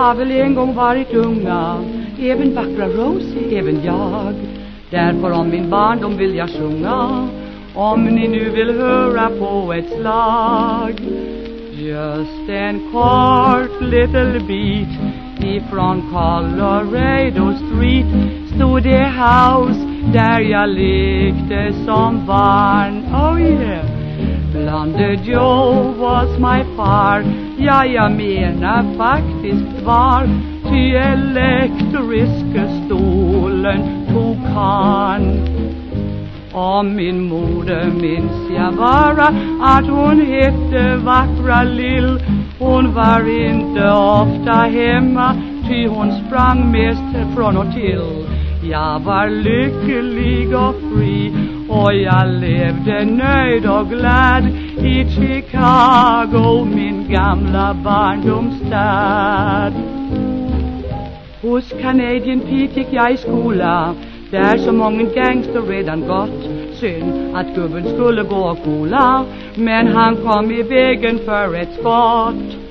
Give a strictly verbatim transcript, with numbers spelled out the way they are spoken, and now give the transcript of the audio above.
har väl en gång varit unga, även vackra Rosie, även jag. Därför om min barndom vill jag sjunga, om ni nu vill höra på ett slag. Just en kort little bit ifrån Colorado Street stod det house där jag lekte som barn. Oh yeah. Blonde Joe was my far. Ja, jag menar faktiskt var. Ty elektriska stolen tog han. Om min moder minns jag bara att hon hette vackra Lill. Hon var inte ofta hemma, ty hon sprang mest från och till. Jag var lycklig och fri, och jag levde nöjd och glad i Chicago, min gamla barndomsstad. Hos Canadian Pete gick jag i skola, där så många gangster redan gått. Synd att gubben skulle gå och kola, men han kom i vägen för ett skott.